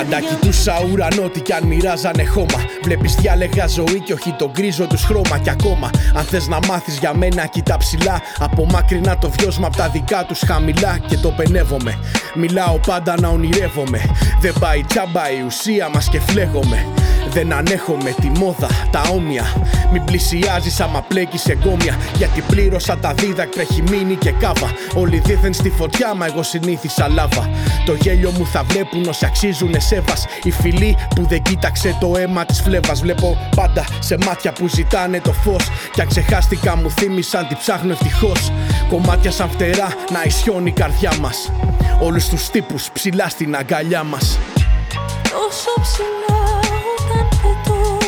Πάντα κοιτούσα ουρανό, τι κι αν μοιράζανε χώμα. Βλέπεις διάλεγα ζωή και όχι το γκρίζο τους χρώμα. Κι ακόμα, αν θες να μάθεις για μένα, κοίτα ψηλά. Απομάκρυνα το βιώσμα απ' τα δικά τους χαμηλά. Και το πενεύομαι, μιλάω πάντα να ονειρεύομαι. Δεν πάει τσάμπα η ουσία μας και φλέγομαι. Δεν ανέχομαι τη μόδα, τα όμοια. Μην πλησιάζεις άμα πλέκεις εγκόμια. Γιατί πλήρωσα τα δίδακτρα, έχει μείνει και κάβα. Όλοι δίθεν στη φωτιά, μα εγώ συνήθισα λάβα. Το γέλιο μου θα βλέπουν όσοι αξίζουνε σέβας. Η φυλή που δεν κοίταξε το αίμα της φλέβας. Βλέπω πάντα σε μάτια που ζητάνε το φως. Κι αν ξεχάστηκα μου θύμισαν τι ψάχνω ευτυχώς. Κομμάτια σαν φτερά να ισιώνει η καρδιά μας. Όλους τους τύπους ψηλά στην αγκαλιά μας. Τόσο ψηλά όταν πετώ,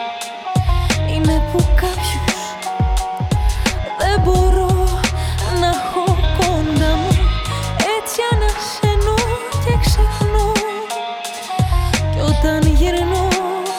είναι που κάποιους δεν μπορώ να έχω κοντά μου. Έτσι ανασένω και ξεχνώ. Κι όταν γυρνώ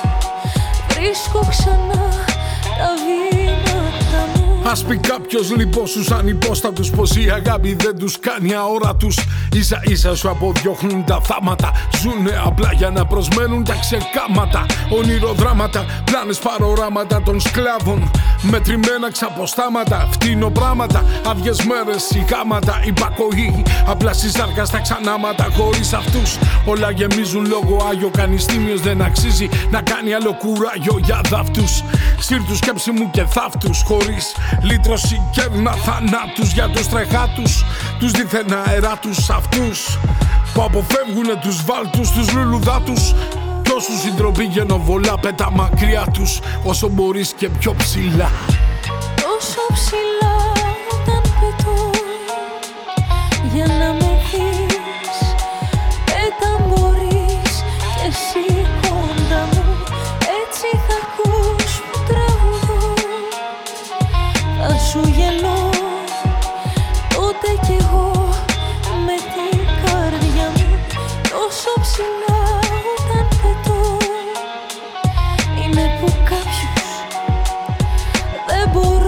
βρίσκω ξανά τα βήματα μου. Ας πει κάποιος λοιπόν στους ανυπόστατους πως η αγάπη δεν τους κάνει αόρατους. Ίσα ίσα σου αποδιώχνουν τα θάματα. Ζουνε απλά για να προσμένουν τα ξεκάματα. Ονειροδράματα, πλάνες παροράματα των σκλάβων. Μετρημένα ξαποστάματα, φτηνοπράματα. Άδειες μέρες, ηκάματα, υπακοή. Απλά στη σάρκα στα ξανάματα. Χωρίς αυτούς όλα γεμίζουν λόγο άγιο. Κανείς τίμιος δεν αξίζει να κάνει άλλο κουράγιο για δάφτους. Σύρτου σκέψη μου και θαύτους. Χωρίς λύτρωση κέρνα θανάτους για τους τρεχάτους. Τους δίθεν αεράτους αυτούς που αποφεύγουνε τους βάλτους, τους λουλουδάτους. Κι όσους η ντροπή γενοβολά πέτα μακριά τους. Όσο μπορείς και πιο ψηλά. Τόσο ψηλά όταν πετώ, για να με δεις. Πέτα μπορείς κι εσύ κοντά μου. Έτσι θα ακούς που τραγουδώ. Θα σου γελώ τότε κι εγώ με την καρδιά μου. Τόσο ψηλά όταν πετώ, είναι που κάποιους δεν μπορώ